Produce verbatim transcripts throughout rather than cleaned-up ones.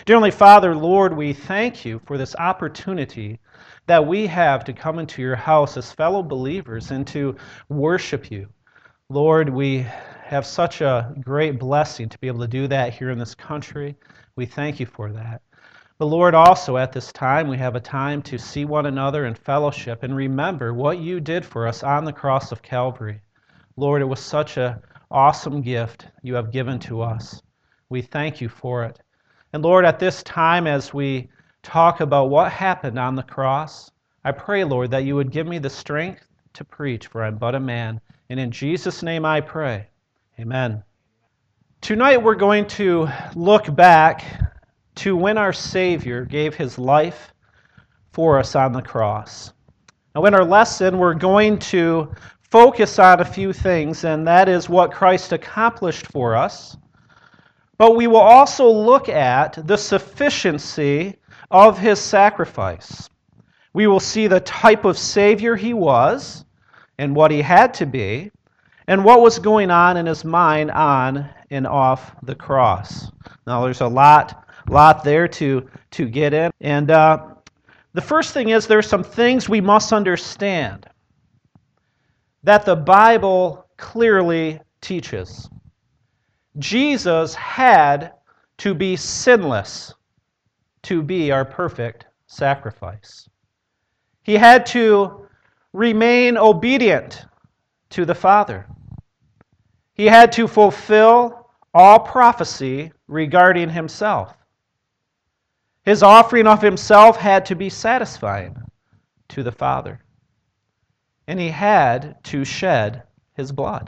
Dear Heavenly Father, Lord, we thank you for this opportunity that we have to come into your house as fellow believers and to worship you. Lord, we have such a great blessing to be able to do that here in this country. We thank you for that. But Lord, also at this time, we have a time to see one another in fellowship and remember what you did for us on the cross of Calvary. Lord, it was such an awesome gift you have given to us. We thank you for it. And Lord, at this time, as we talk about what happened on the cross, I pray, Lord, that you would give me the strength to preach, for I'm but a man. And in Jesus' name I pray. Amen. Tonight we're going to look back to when our Savior gave his life for us on the cross. Now, in our lesson, we're going to focus on a few things, and that is what Christ accomplished for us. But we will also look at the sufficiency of his sacrifice. We will see the type of Savior he was and what he had to be, and what was going on in his mind on and off the cross. Now, there's a lot, lot there to, to get in. And uh, the first thing is there's some things we must understand that the Bible clearly teaches. Jesus had to be sinless to be our perfect sacrifice. He had to remain obedient to the Father. He had to fulfill all prophecy regarding himself. His offering of himself had to be satisfying to the Father. And he had to shed his blood.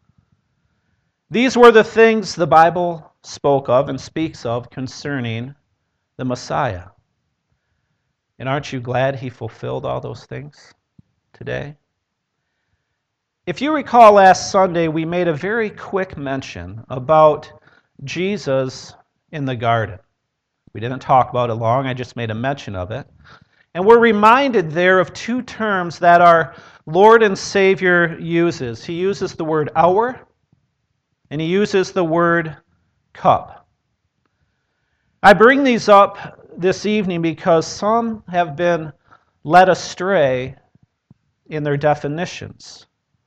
These were the things the Bible spoke of and speaks of concerning the Messiah. And aren't you glad he fulfilled all those things today? If you recall last Sunday, we made a very quick mention about Jesus in the garden. We didn't talk about it long, I just made a mention of it. And we're reminded there of two terms that our Lord and Savior uses. He uses the word hour, and he uses the word cup. I bring these up this evening because some have been led astray in their definitions.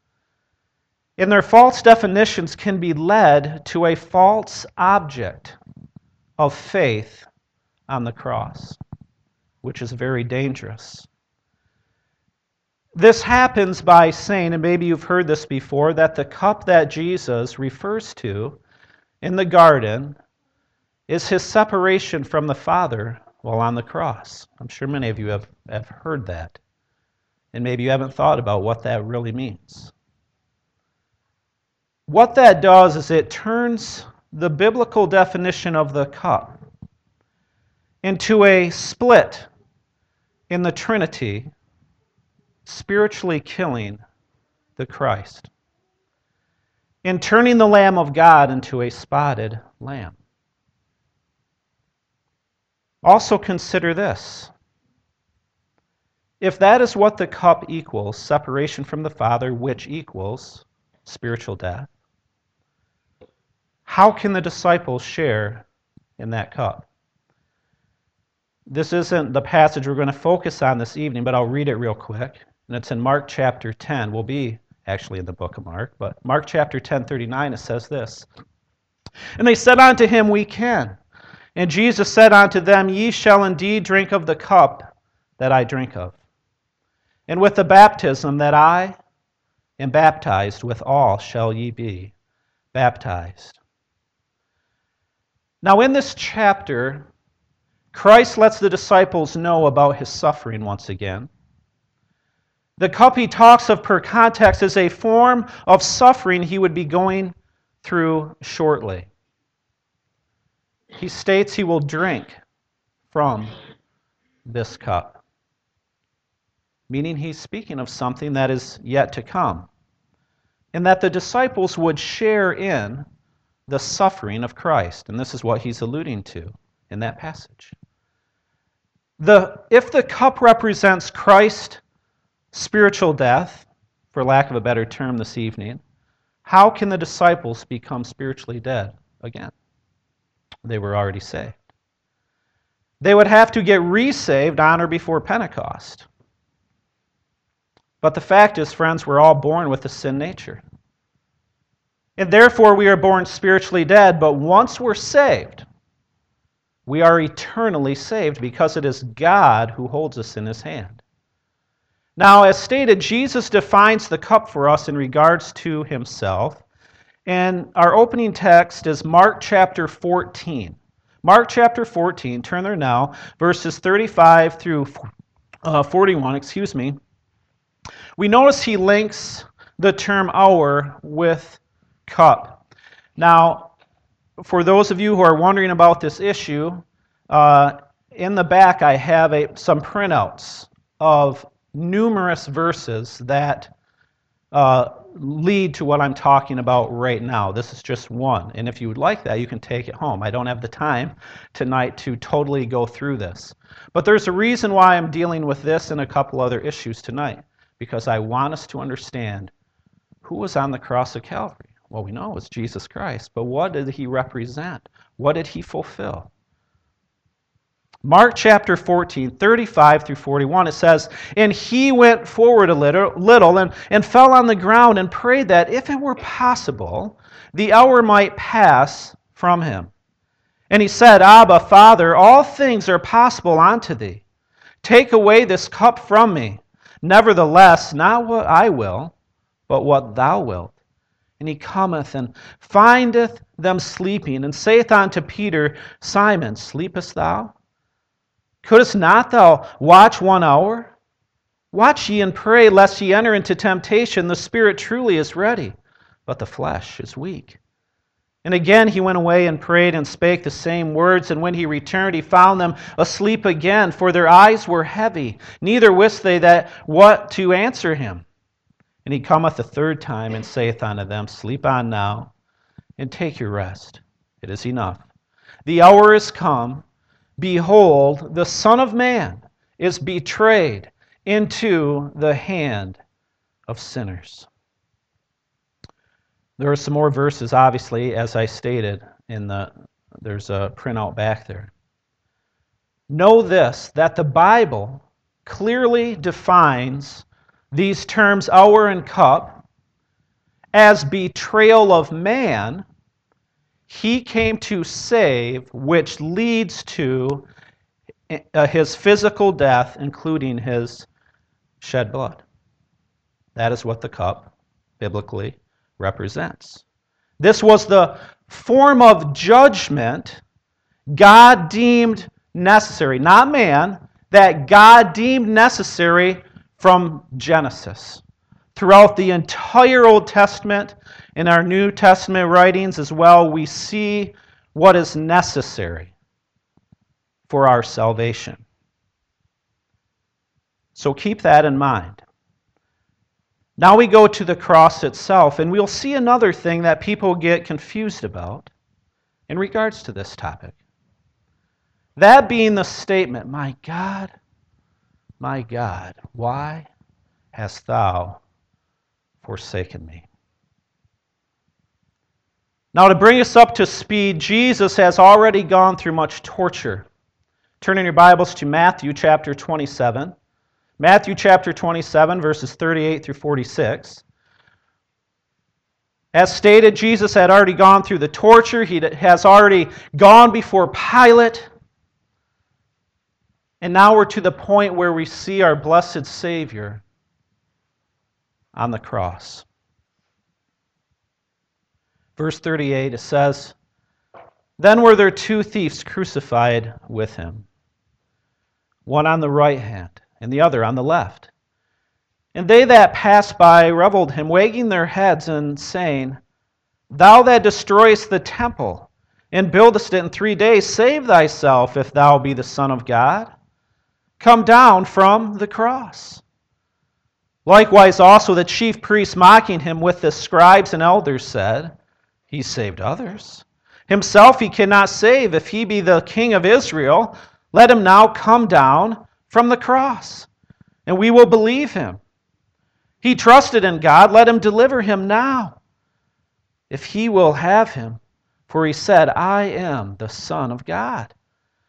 And their false definitions can be led to a false object of faith on the cross, which is very dangerous. This happens by saying, and maybe you've heard this before, that the cup that Jesus refers to in the garden is his separation from the Father while on the cross. I'm sure many of you have, have heard that. And maybe you haven't thought about what that really means. What that does is it turns the biblical definition of the cup into a split in the Trinity, spiritually killing the Christ, in turning the Lamb of God into a spotted lamb. Also consider this. If that is what the cup equals, separation from the Father, which equals spiritual death, how can the disciples share in that cup? This isn't the passage we're going to focus on this evening, but I'll read it real quick. And it's in Mark chapter ten. We'll be actually in the book of Mark, but Mark chapter ten, thirty-nine, it says this. And they said unto him, We can. And Jesus said unto them, Ye shall indeed drink of the cup that I drink of, and with the baptism that I am baptized withal shall ye be baptized. Now in this chapter, Christ lets the disciples know about his suffering once again. The cup he talks of per context is a form of suffering he would be going through shortly. He states he will drink from this cup, meaning he's speaking of something that is yet to come, and that the disciples would share in the suffering of Christ. And this is what he's alluding to in that passage. The, if the cup represents Christ's spiritual death, for lack of a better term this evening, how can the disciples become spiritually dead again? They were already saved. They would have to get resaved on or before Pentecost. But the fact is, friends, we're all born with a sin nature. And therefore we are born spiritually dead, but once we're saved, we are eternally saved because it is God who holds us in His hand. Now, as stated, Jesus defines the cup for us in regards to Himself. And our opening text is Mark chapter fourteen. Mark chapter fourteen, turn there now, verses thirty-five through forty-one, excuse me. We notice he links the term hour with cup. Now, for those of you who are wondering about this issue, uh, in the back I have a, some printouts of numerous verses that uh, lead to what I'm talking about right now. This is just one. And if you would like that, you can take it home. I don't have the time tonight to totally go through this. But there's a reason why I'm dealing with this and a couple other issues tonight, because I want us to understand who was on the cross of Calvary. Well, we know it was Jesus Christ, but what did He represent? What did He fulfill? Mark chapter fourteen, thirty-five through forty-one, it says, "And he went forward a little, little and, and fell on the ground and prayed that, if it were possible, the hour might pass from him. And he said, Abba, Father, all things are possible unto thee. Take away this cup from me. Nevertheless, not what I will, but what thou wilt. And he cometh and findeth them sleeping, and saith unto Peter, Simon, sleepest thou? Couldst not thou watch one hour? Watch ye and pray, lest ye enter into temptation. The spirit truly is ready, but the flesh is weak. And again he went away and prayed and spake the same words. And when he returned, he found them asleep again, for their eyes were heavy. Neither wist they that what to answer him. And he cometh a third time and saith unto them, Sleep on now, and take your rest. It is enough. The hour is come. Behold, the Son of Man is betrayed into the hand of sinners." There are some more verses, obviously, as I stated, in the there's a printout back there. Know this, that the Bible clearly defines these terms, hour and cup, as betrayal of man. He came to save, which leads to uh, his physical death, including his shed blood. That is what the cup, biblically, represents. This was the form of judgment God deemed necessary, not man, that God deemed necessary from Genesis. Throughout the entire Old Testament, in our New Testament writings as well, we see what is necessary for our salvation. So keep that in mind. Now we go to the cross itself, and we'll see another thing that people get confused about in regards to this topic. That being the statement, My God, my God, why hast thou forsaken me? Now, to bring us up to speed, Jesus has already gone through much torture. Turn in your Bibles to Matthew chapter twenty-seven. Matthew chapter twenty-seven, verses thirty-eight through forty-six. As stated, Jesus had already gone through the torture. He has already gone before Pilate. And now we're to the point where we see our blessed Savior on the cross. Verse thirty-eight, it says, Then were there two thieves crucified with him, one on the right hand, and the other on the left. And they that passed by reviled him, wagging their heads and saying, Thou that destroyest the temple, and buildest it in three days, save thyself, if thou be the Son of God. Come down from the cross. Likewise also the chief priests, mocking him with the scribes and elders, said, He saved others. Himself he cannot save. If he be the King of Israel, let him now come down from the cross, and we will believe him. He trusted in God, let him deliver him now, if he will have him. For he said, I am the Son of God.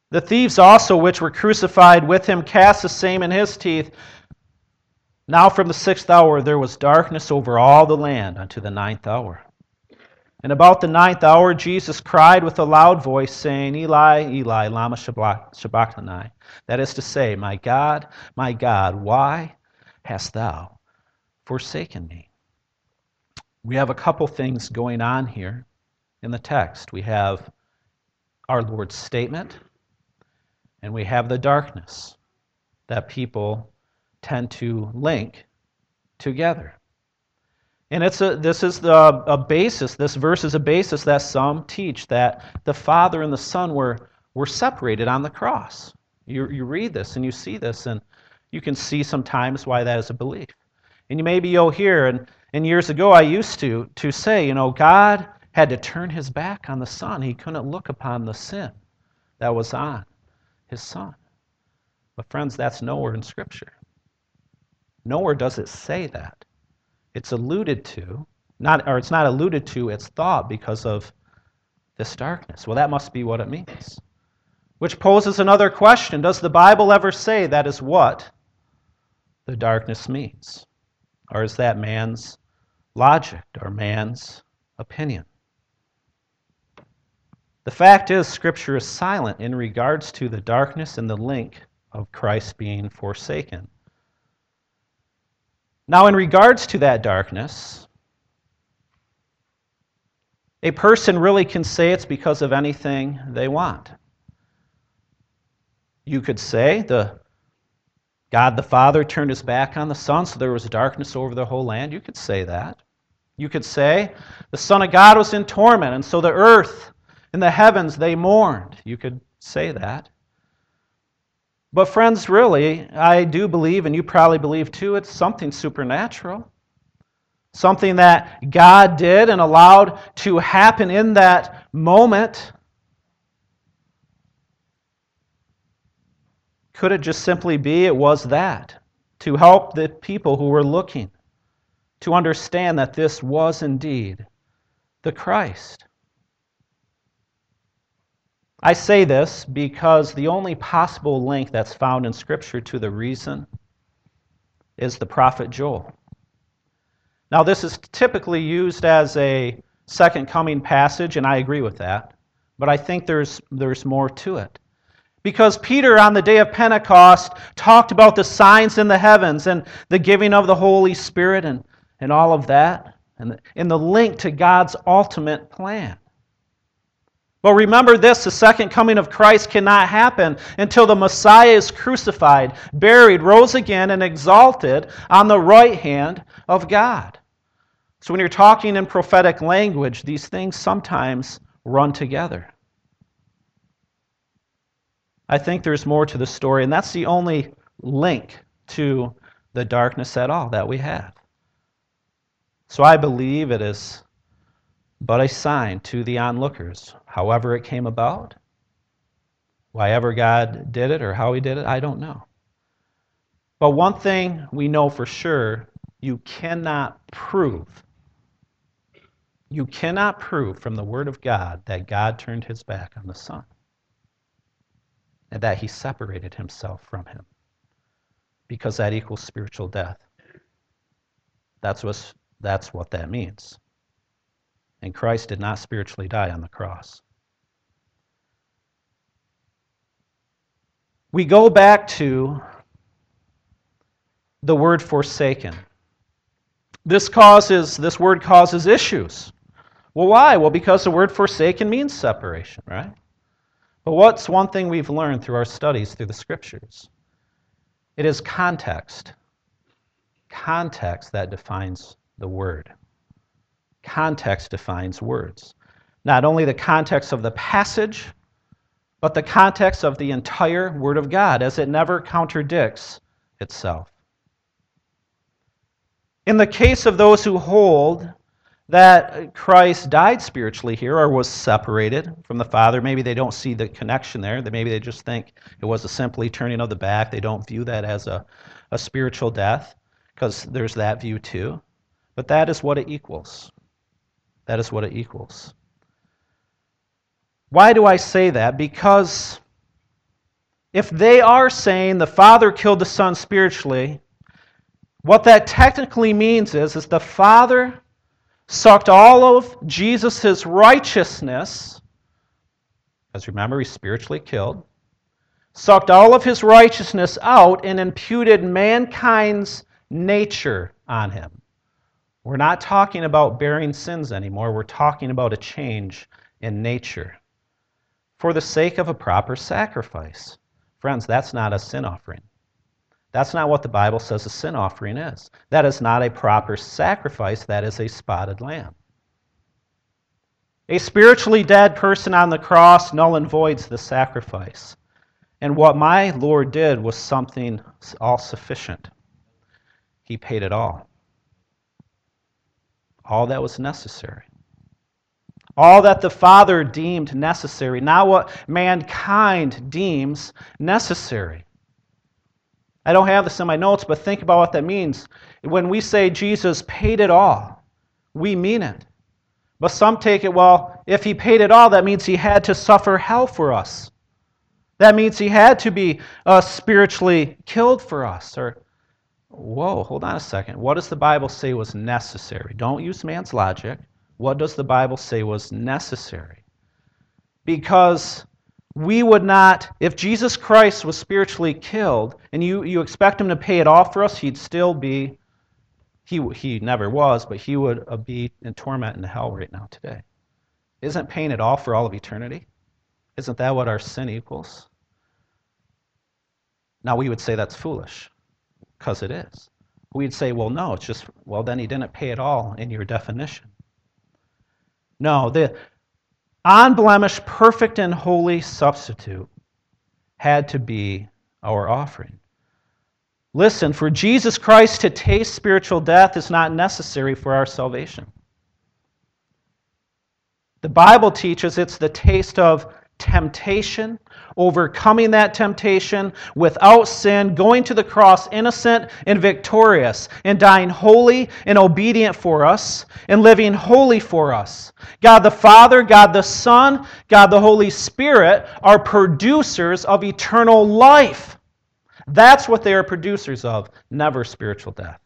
The thieves also which were crucified with him cast the same in his teeth. Now from the sixth hour there was darkness over all the land unto the ninth hour. And about the ninth hour Jesus cried with a loud voice, saying, Eli, Eli, lama sabachthani. That is to say, My God, my God, why hast thou forsaken me? We have a couple things going on here in the text. We have our Lord's statement, and we have the darkness that people tend to link together. And it's a, this is the, a basis, this verse is a basis that some teach that the Father and the Son were, were separated on the cross. You, you read this and you see this, and you can see sometimes why that is a belief. And you maybe you'll hear, and, and years ago I used to, to say, you know, God had to turn his back on the Son. He couldn't look upon the sin that was on his Son. But friends, that's nowhere in Scripture. Nowhere does it say that. It's alluded to, not, or it's not alluded to, it's thought because of this darkness. Well, that must be what it means. Which poses another question. Does the Bible ever say that is what the darkness means? Or is that man's logic or man's opinion? The fact is, Scripture is silent in regards to the darkness and the link of Christ being forsaken. Now, in regards to that darkness, a person really can say it's because of anything they want. You could say the God the Father turned his back on the Son, so there was darkness over the whole land. You could say that. You could say the Son of God was in torment, and so the earth and the heavens, they mourned. You could say that. But friends, really, I do believe, and you probably believe too, it's something supernatural. Something that God did and allowed to happen in that moment. Could it just simply be it was that? To help the people who were looking to understand that this was indeed the Christ. I say this because the only possible link that's found in Scripture to the reason is the prophet Joel. Now, this is typically used as a second coming passage, and I agree with that, but I think there's, there's more to it. Because Peter, on the day of Pentecost, talked about the signs in the heavens and the giving of the Holy Spirit and, and all of that, and the, and the link to God's ultimate plan. But remember this, the second coming of Christ cannot happen until the Messiah is crucified, buried, rose again, and exalted on the right hand of God. So when you're talking in prophetic language, these things sometimes run together. I think there's more to the story, and that's the only link to the darkness at all that we have. So I believe it is but a sign to the onlookers. However it came about, why ever God did it or how he did it, I don't know. But one thing we know for sure, you cannot prove, you cannot prove from the Word of God that God turned his back on the Son and that he separated himself from him, because that equals spiritual death. That's what, that's what that means. And Christ did not spiritually die on the cross. We go back to the word forsaken. This causes, this word causes issues. Well, why? Well, because the word forsaken means separation, right? But what's one thing we've learned through our studies through the Scriptures? It is context. Context that defines the word. Context defines words. Not only the context of the passage, but the context of the entire Word of God, as it never contradicts itself. In the case of those who hold that Christ died spiritually here or was separated from the Father, maybe they don't see the connection there. Maybe they just think it was a simply turning of the back. They don't view that as a, a spiritual death, because there's that view too. But that is what it equals. That is what it equals. Why do I say that? Because if they are saying the Father killed the Son spiritually, what that technically means is, is the Father sucked all of Jesus' righteousness, because remember, he's spiritually killed, sucked all of his righteousness out and imputed mankind's nature on him. We're not talking about bearing sins anymore. We're talking about a change in nature for the sake of a proper sacrifice. Friends, that's not a sin offering. That's not what the Bible says a sin offering is. That is not a proper sacrifice. That is a spotted lamb. A spiritually dead person on the cross null and voids the sacrifice. And what my Lord did was something all sufficient. He paid it all. All that was necessary. All that the Father deemed necessary, not what mankind deems necessary. I don't have this in my notes, but think about what that means. When we say Jesus paid it all, we mean it. But some take it, well, if he paid it all, that means he had to suffer hell for us. That means he had to be uh, spiritually killed for us. Or, whoa, hold on a second. What does the Bible say was necessary? Don't use man's logic. What does the Bible say was necessary? Because we would not, if Jesus Christ was spiritually killed, and you, you expect him to pay it all for us, he'd still be, he, he never was, but he would be in torment in hell right now today. Isn't paying it all for all of eternity? Isn't that what our sin equals? Now we would say that's foolish, because it is. We'd say, well, no, it's just, well, then he didn't pay it all in your definition. No, the unblemished, perfect, and holy substitute had to be our offering. Listen, for Jesus Christ to taste spiritual death is not necessary for our salvation. The Bible teaches it's the taste of temptation, overcoming that temptation without sin, going to the cross innocent and victorious, and dying holy and obedient for us, and living holy for us. God the Father, God the Son, God the Holy Spirit are producers of eternal life. That's what they are producers of, never spiritual death.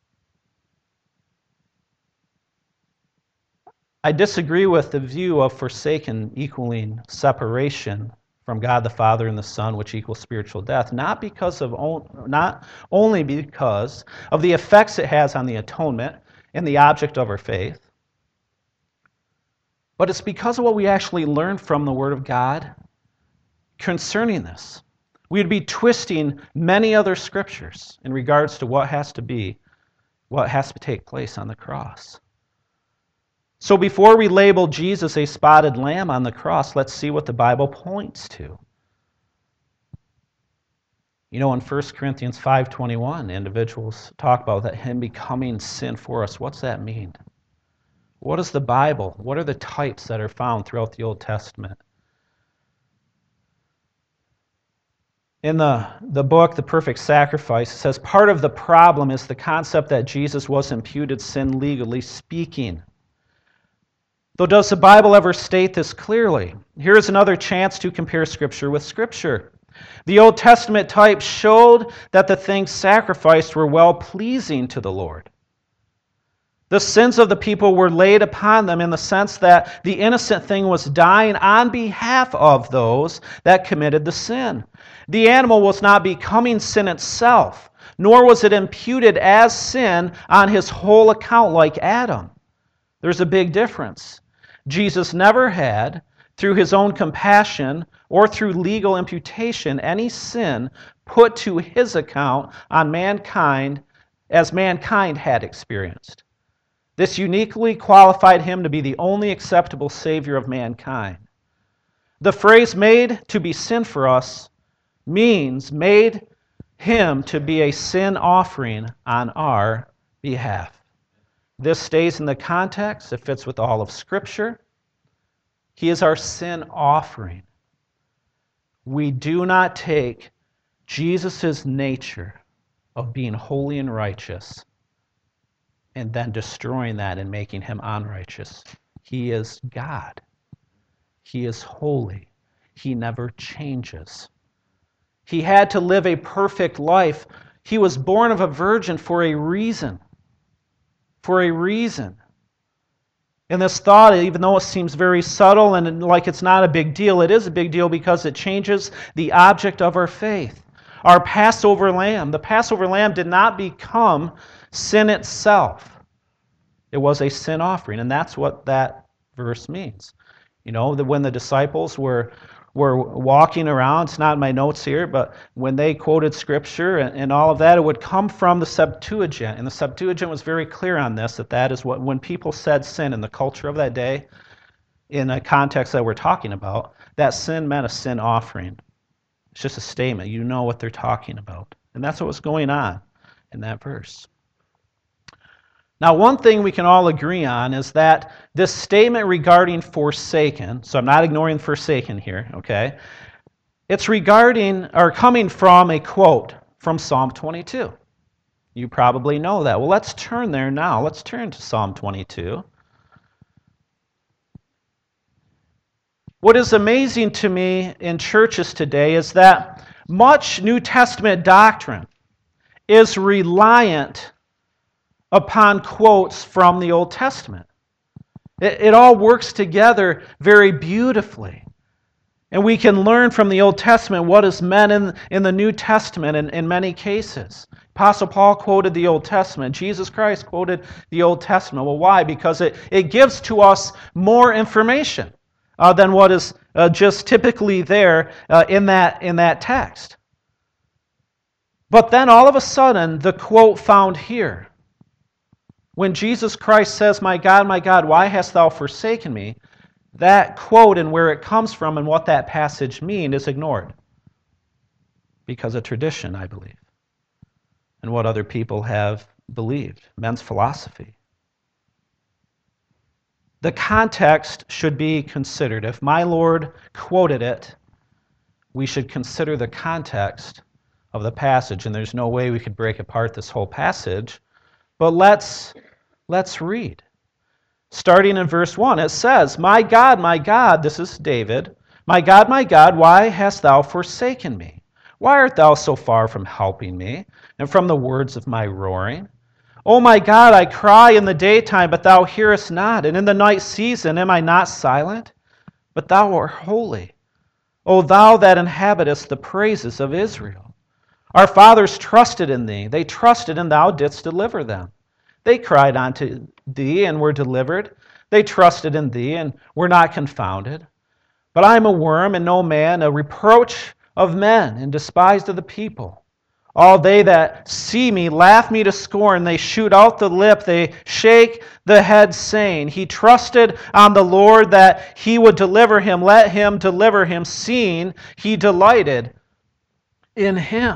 I disagree with the view of forsaken equaling separation from God the Father and the Son, which equals spiritual death, not because of not only because of the effects it has on the atonement and the object of our faith, but it's because of what we actually learn from the Word of God concerning this. We'd be twisting many other scriptures in regards to what has to be, what has to take place on the cross. So before we label Jesus a spotted lamb on the cross, let's see what the Bible points to. You know, in First Corinthians five twenty-one, individuals talk about that him becoming sin for us. What's that mean? What is the Bible? What are the types that are found throughout the Old Testament? In the, the book, The Perfect Sacrifice, it says part of the problem is the concept that Jesus was imputed sin legally speaking. Though does the Bible ever state this clearly? Here's another chance to compare Scripture with Scripture. The Old Testament types showed that the things sacrificed were well-pleasing to the Lord. The sins of the people were laid upon them in the sense that the innocent thing was dying on behalf of those that committed the sin. The animal was not becoming sin itself, nor was it imputed as sin on his whole account like Adam. There's a big difference. Jesus never had, through his own compassion or through legal imputation, any sin put to his account on mankind as mankind had experienced. This uniquely qualified him to be the only acceptable Savior of mankind. The phrase made to be sin for us means made him to be a sin offering on our behalf. This stays in the context. It fits with all of Scripture. He is our sin offering. We do not take Jesus' nature of being holy and righteous and then destroying that and making him unrighteous. He is God. He is holy. He never changes. He had to live a perfect life. He was born of a virgin for a reason. For a reason. And this thought, even though it seems very subtle and like it's not a big deal, it is a big deal because it changes the object of our faith. Our Passover lamb. The Passover lamb did not become sin itself. It was a sin offering, and that's what that verse means. You know, that when the disciples were were walking around, it's not in my notes here, but when they quoted Scripture and, and all of that, it would come from the Septuagint. And the Septuagint was very clear on this, that that is what, when people said sin in the culture of that day, in a context that we're talking about, that sin meant a sin offering. It's just a statement. You know what they're talking about. And that's what was going on in that verse. Now, one thing we can all agree on is that this statement regarding forsaken, so I'm not ignoring forsaken here, okay? It's regarding, or coming from a quote from Psalm twenty-two. You probably know that. Well, let's turn there now. Let's turn to Psalm twenty-two. What is amazing to me in churches today is that much New Testament doctrine is reliant upon quotes from the Old Testament. It, it all works together very beautifully. And we can learn from the Old Testament what is meant in, in the New Testament in, in many cases. Apostle Paul quoted the Old Testament. Jesus Christ quoted the Old Testament. Well, why? Because it, it gives to us more information uh, than what is uh, just typically there uh, in that, in that text. But then all of a sudden, the quote found here, when Jesus Christ says, "My God, my God, why hast thou forsaken me?" that quote and where it comes from and what that passage means is ignored. Because of tradition, I believe. And what other people have believed. Men's philosophy. The context should be considered. If my Lord quoted it, we should consider the context of the passage. And there's no way we could break apart this whole passage. But let's, let's read. Starting in verse one, it says, "My God, my God," this is David, "My God, my God, why hast thou forsaken me? Why art thou so far from helping me, and from the words of my roaring? O my God, I cry in the daytime, but thou hearest not, and in the night season am I not silent? But thou art holy, O thou that inhabitest the praises of Israel. Our fathers trusted in thee. They trusted, and thou didst deliver them. They cried unto thee, and were delivered. They trusted in thee, and were not confounded. But I am a worm, and no man, a reproach of men, and despised of the people. All they that see me laugh me to scorn. They shoot out the lip. They shake the head, saying, He trusted on the Lord that he would deliver him. Let him deliver him, seeing he delighted in him."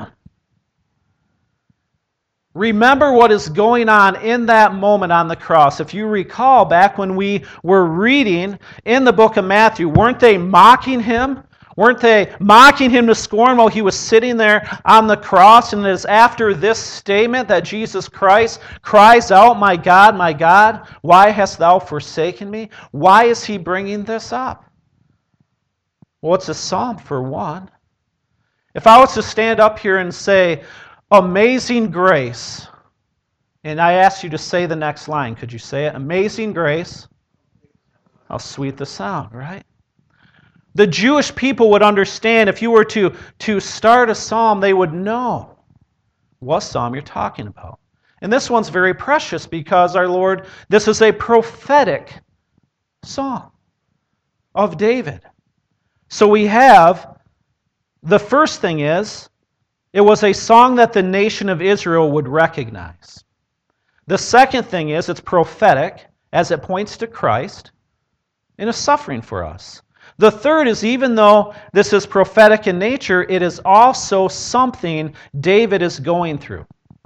Remember what is going on in that moment on the cross. If you recall, back when we were reading in the book of Matthew, weren't they mocking him? Weren't they mocking him to scorn while he was sitting there on the cross? And it is after this statement that Jesus Christ cries out, "My God, my God, why hast thou forsaken me?" Why is he bringing this up? Well, it's a psalm for one. If I was to stand up here and say, "Amazing grace," and I asked you to say the next line, could you say it? "Amazing grace, how sweet the sound," right? The Jewish people would understand if you were to, to start a psalm, they would know what psalm you're talking about. And this one's very precious because our Lord, this is a prophetic psalm of David. So we have, the first thing is, it was a song that the nation of Israel would recognize. The second thing is, it's prophetic as it points to Christ in His suffering for us. The third is, even though this is prophetic in nature, it is also something David is going through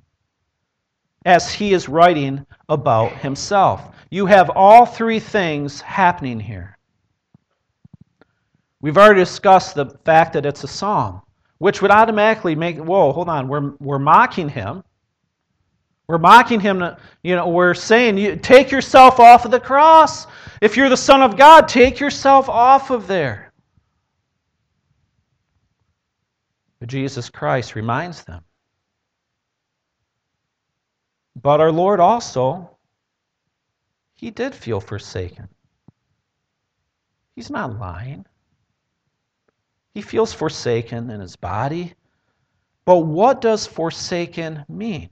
as he is writing about himself. You have all three things happening here. We've already discussed the fact that it's a psalm, which would automatically make, whoa, hold on, we're, we're mocking him. We're mocking him, you know, we're saying, you, take yourself off of the cross. If you're the Son of God, take yourself off of there. But Jesus Christ reminds them. But our Lord also, he did feel forsaken. He's not lying. He feels forsaken in his body. But what does forsaken mean?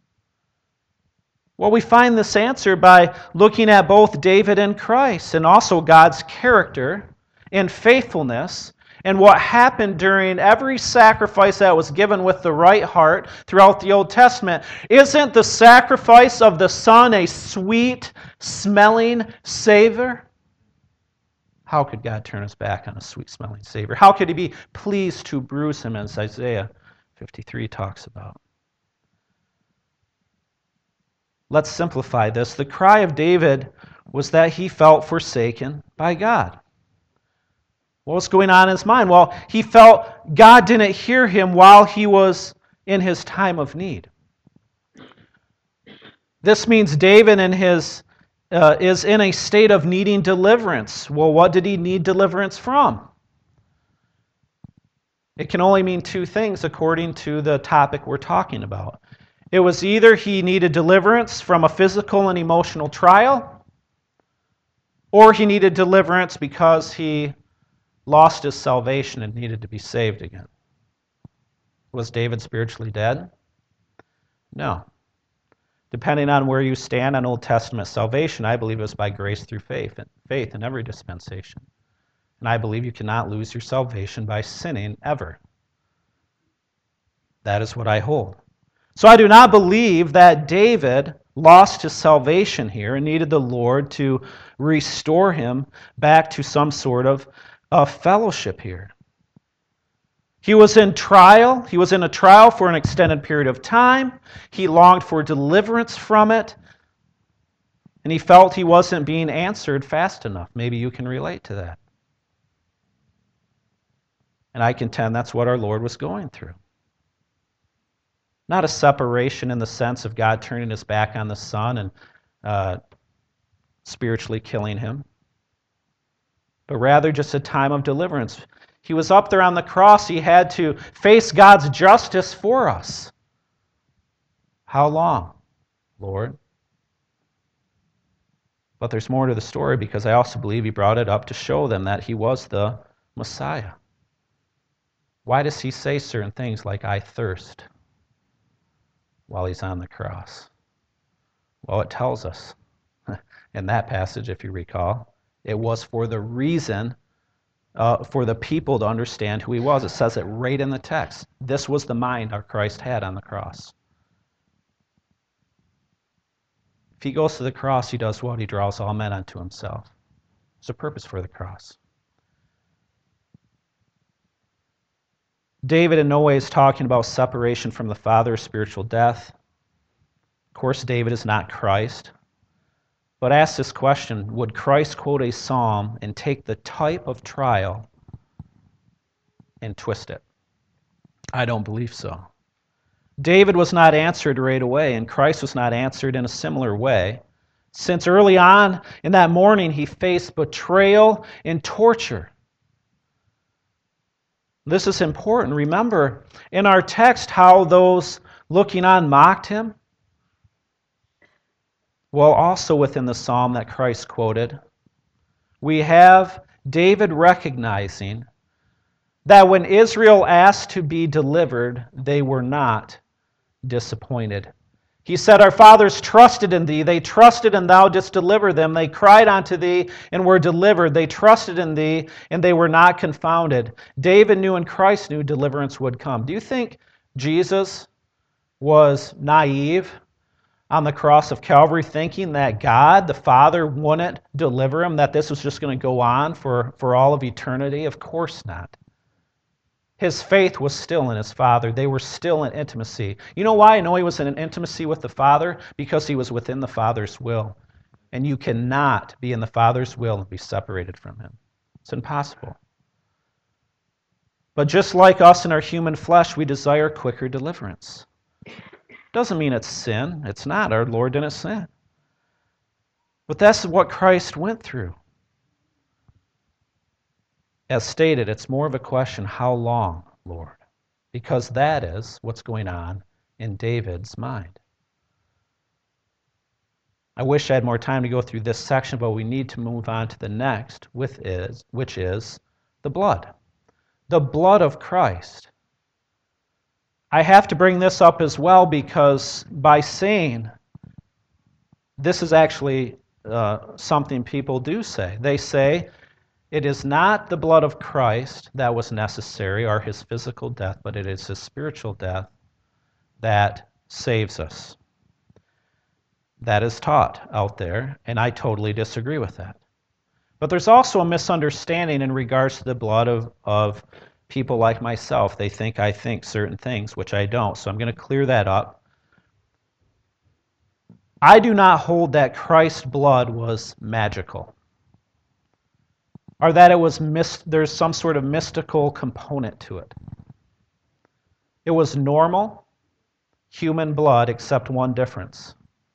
Well, we find this answer by looking at both David and Christ, and also God's character and faithfulness, and what happened during every sacrifice that was given with the right heart throughout the Old Testament. Isn't the sacrifice of the Son a sweet smelling savor? How could God turn his back on a sweet smelling savor? How could he be pleased to bruise him, as Isaiah fifty-three talks about? Let's simplify this. The cry of David was that he felt forsaken by God. What was going on in his mind? Well, he felt God didn't hear him while he was in his time of need. This means David in his, uh, is in a state of needing deliverance. Well, what did he need deliverance from? It can only mean two things according to the topic we're talking about. It was either he needed deliverance from a physical and emotional trial, or he needed deliverance because he lost his salvation and needed to be saved again. Was David spiritually dead? No. Depending on where you stand on Old Testament salvation, I believe it was by grace through faith, faith in every dispensation. And I believe you cannot lose your salvation by sinning ever. That is what I hold. So I do not believe that David lost his salvation here and needed the Lord to restore him back to some sort of a fellowship here. He was in trial. He was in a trial for an extended period of time. He longed for deliverance from it. And he felt he wasn't being answered fast enough. Maybe you can relate to that. And I contend that's what our Lord was going through. Not a separation in the sense of God turning his back on the Son and uh, spiritually killing him, but rather just a time of deliverance. He was up there on the cross. He had to face God's justice for us. How long, Lord? But there's more to the story, because I also believe he brought it up to show them that he was the Messiah. Why does he say certain things like, I thirst, while he's on the cross? Well, it tells us in that passage, if you recall, it was for the reason, uh, for the people to understand who he was. It says it right in the text. This was the mind our Christ had on the cross. If he goes to the cross, he does what? He draws all men unto himself. There's a purpose for the cross. David in no way is talking about separation from the Father, spiritual death. Of course, David is not Christ. But ask this question, would Christ quote a psalm and take the type of trial and twist it? I don't believe so. David was not answered right away, and Christ was not answered in a similar way, since early on in that morning he faced betrayal and torture. This is important. Remember in our text how those looking on mocked him. Well, also within the psalm that Christ quoted, we have David recognizing that when Israel asked to be delivered, they were not disappointed. He said, our fathers trusted in thee. They trusted, and thou didst deliver them. They cried unto thee and were delivered. They trusted in thee, and they were not confounded. David knew and Christ knew deliverance would come. Do you think Jesus was naive on the cross of Calvary, thinking that God, the Father, wouldn't deliver him, that this was just going to go on for, for all of eternity? Of course not. His faith was still in his Father. They were still in intimacy. You know why I know he was in an intimacy with the Father? Because he was within the Father's will. And you cannot be in the Father's will and be separated from him. It's impossible. But just like us in our human flesh, we desire quicker deliverance. Doesn't mean it's sin. It's not. Our Lord didn't sin. But that's what Christ went through. As stated, it's more of a question, how long, Lord? because that is what's going on in David's mind. I wish I had more time to go through this section, but we need to move on to the next, with is, which is the blood. The blood of Christ. I have to bring this up as well because by saying, this is actually uh, something people do say. They say, it is not the blood of Christ that was necessary, or his physical death, but it is his spiritual death that saves us. That is taught out there, and I totally disagree with that. But there's also a misunderstanding in regards to the blood of, of people like myself. They think I think certain things, which I don't, so I'm going to clear that up. I do not hold that Christ's blood was magical, or that it was mis- there's some sort of mystical component to it. It was normal human blood, except one difference.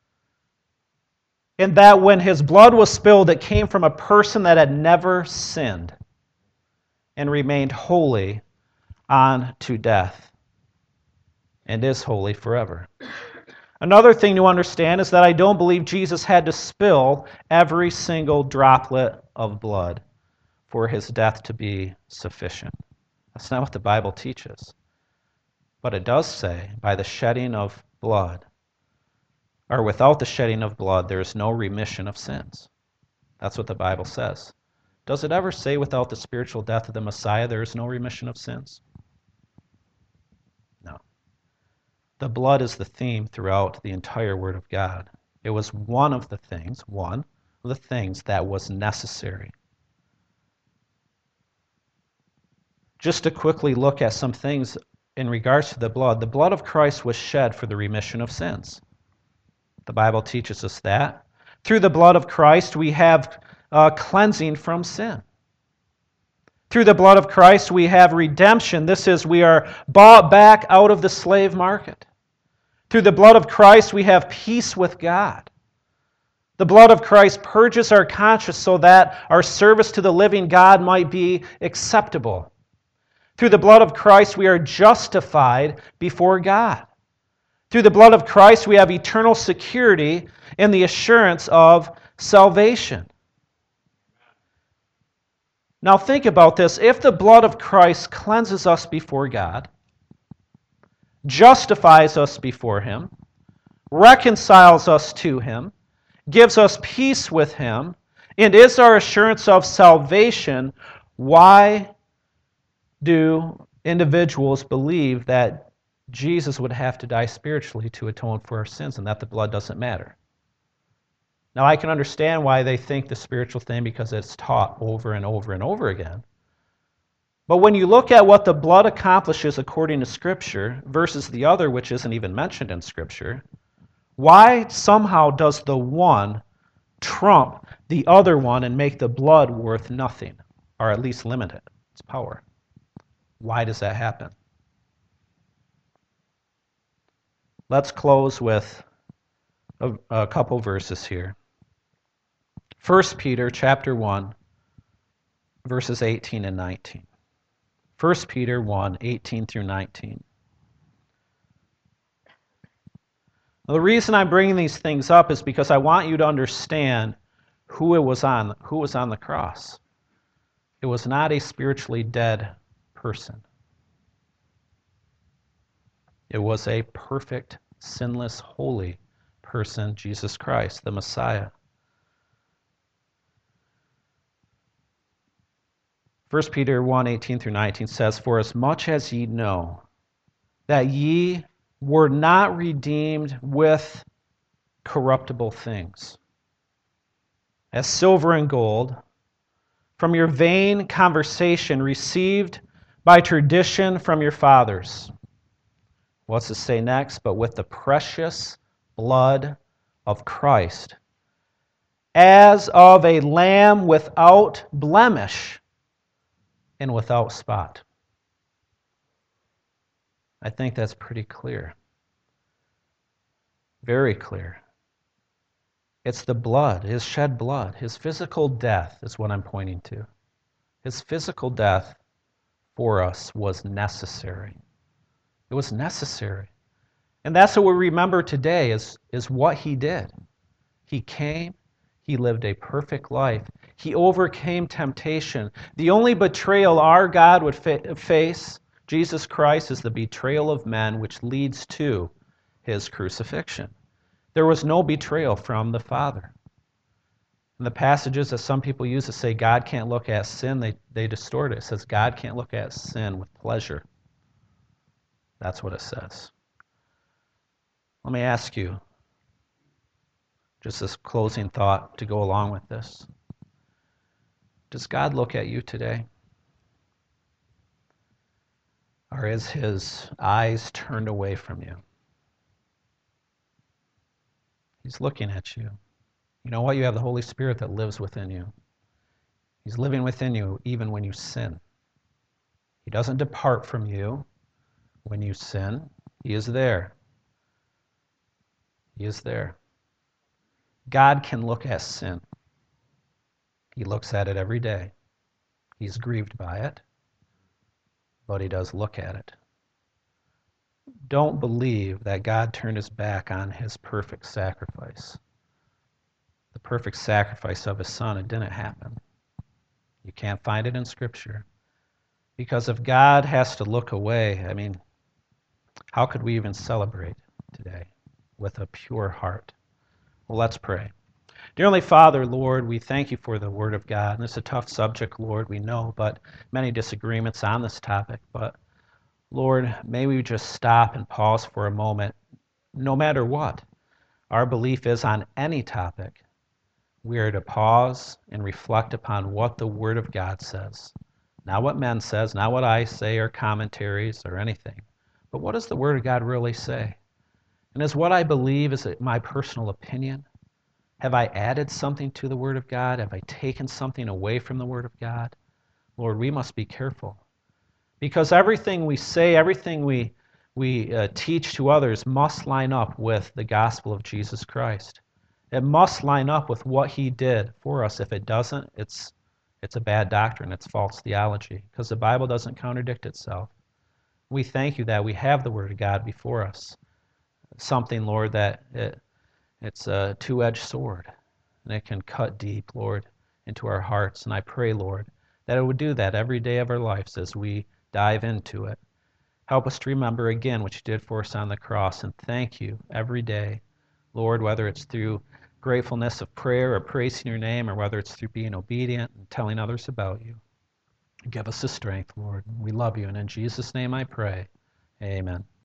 In that when his blood was spilled, it came from a person that had never sinned and remained holy on to death and is holy forever. Another thing to understand is that I don't believe Jesus had to spill every single droplet of blood for his death to be sufficient. That's not what the Bible teaches. But it does say, by the shedding of blood, or without the shedding of blood, there is no remission of sins. That's what the Bible says. Does it ever say without the spiritual death of the Messiah, there is no remission of sins? No. The blood is the theme throughout the entire Word of God. It was one of the things, one of the things that was necessary. Just to quickly look at some things in regards to the blood, the blood of Christ was shed for the remission of sins. The Bible teaches us that. Through the blood of Christ, we have uh, cleansing from sin. Through the blood of Christ, we have redemption. This is, we are bought back out of the slave market. Through the blood of Christ, we have peace with God. The blood of Christ purges our conscience so that our service to the living God might be acceptable. Through the blood of Christ, we are justified before God. Through the blood of Christ, we have eternal security in the assurance of salvation. Now think about this. If the blood of Christ cleanses us before God, justifies us before Him, reconciles us to Him, gives us peace with Him, and is our assurance of salvation, why do individuals believe that Jesus would have to die spiritually to atone for our sins and that the blood doesn't matter? Now, I can understand why they think the spiritual thing because it's taught over and over and over again. But when you look at what the blood accomplishes according to Scripture versus the other, which isn't even mentioned in Scripture, why somehow does the one trump the other one and make the blood worth nothing, or at least limit it, its power? Why does that happen? Let's close with a, a couple verses here. First Peter chapter one, verses eighteen and nineteen. First Peter one, eighteen through nineteen. Now, the reason I'm bringing these things up is because I want you to understand who it was on, who was on the cross. It was not a spiritually dead person. It was a perfect, sinless, holy person, Jesus Christ, the Messiah. First Peter one, eighteen through nineteen says, "For as much as ye know that ye were not redeemed with corruptible things, as silver and gold, from your vain conversation received by tradition from your fathers." What's it say next? "But with the precious blood of Christ, as of a lamb without blemish and without spot." I think that's pretty clear. Very clear. It's the blood, his shed blood, his physical death is what I'm pointing to. His physical death for us was necessary. It was necessary. And that's what we remember today is, is what he did. He came, he lived a perfect life. He overcame temptation. The only betrayal our God would fa- face, Jesus Christ, is the betrayal of men, which leads to his crucifixion. There was no betrayal from the Father. And the passages that some people use to say God can't look at sin, they, they distort it. It says God can't look at sin with pleasure. That's what it says. Let me ask you, just this closing thought to go along with this. Does God look at you today? Or is his eyes turned away from you? He's looking at you. You know what? You have the Holy Spirit that lives within you. He's living within you even when you sin. He doesn't depart from you when you sin. He is there. He is there. God can look at sin. He looks at it every day. He's grieved by it, but he does look at it. Don't believe that God turned his back on his perfect sacrifice. The perfect sacrifice of his son, it didn't happen. You can't find it in Scripture. Because if God has to look away, I mean, how could we even celebrate today with a pure heart? Well, let's pray. Dear Heavenly Father, Lord, we thank you for the Word of God. And it's a tough subject, Lord, we know, but many disagreements on this topic. But Lord, may we just stop and pause for a moment. No matter what our belief is on any topic, we are to pause and reflect upon what the Word of God says. Not what men says, not what I say or commentaries or anything, but what does the Word of God really say? And is what I believe, is it my personal opinion? Have I added something to the Word of God? Have I taken something away from the Word of God? Lord, we must be careful. Because everything we say, everything we, we uh, teach to others must line up with the gospel of Jesus Christ. It must line up with what he did for us. If it doesn't, it's, it's a bad doctrine. It's false theology, because the Bible doesn't contradict itself. We thank you that we have the Word of God before us. Something, Lord, that it, it's a two-edged sword, and it can cut deep, Lord, into our hearts. And I pray, Lord, that it would do that every day of our lives as we dive into it. Help us to remember again what you did for us on the cross, and thank you every day, Lord, whether it's through gratefulness of prayer or praising your name, or whether it's through being obedient and telling others about you. Give us the strength, Lord. We love you, and in Jesus' name I pray. Amen.